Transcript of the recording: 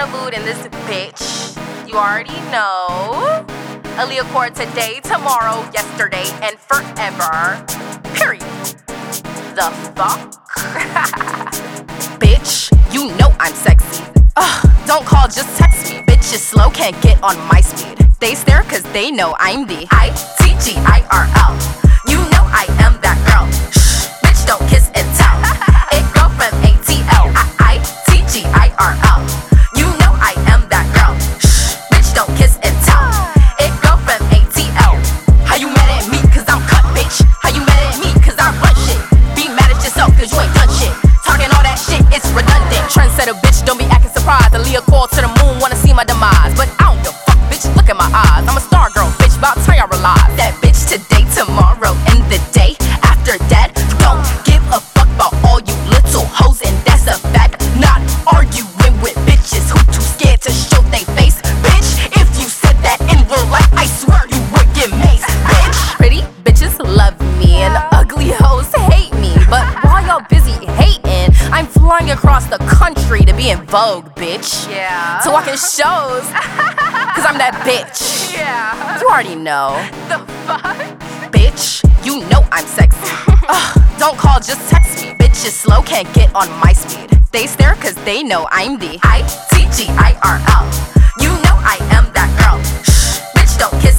the mood in this bitch. You already know. Aaliyah Core today, tomorrow, yesterday, and forever. Period. The fuck? Bitch, you know I'm sexy. Don't call, just text me. Bitch is slow, can't get on my speed. They stare cause they know I'm the ITGIRL. You know I am that girl. Shh, bitch don't kiss and tell. It go from ATL. ITGIRL. You know I am that girl. Shh, bitch don't kiss and tell. It go from ATL. How you mad at me cause I'm cut, bitch? How you mad at me cause I run shit? Be mad at yourself cause you ain't done shit. Talking all that shit, it's redundant. Trendsetter bitch, don't be acting surprised. Aaliyah Core to the moon, wanna see my demise. But I don't give a fuck, bitch, look at my eyes. I'm a star girl, bitch, about time y'all realize. That bitch today, tomorrow, and the day after that. Don't give a fuck about all you little hoes, and that's a fact. Not arguing with bitches who too scared to show they face. Bitch, if you said that in real life, I swear you would get maced, bitch. Pretty bitches love me, and ugly hoes hate me. But while y'all busy hating, I'm flying across the country to be in Vogue, bitch. Yeah. To walk in shows, cause I'm that bitch. Yeah. You already know. The fuck? Bitch, you know I'm sexy. Don't call, just text me. Bitch is slow, can't get on my speed. They stare cause they know I'm the ITGIRL. You know I am that girl. Shh, bitch don't kiss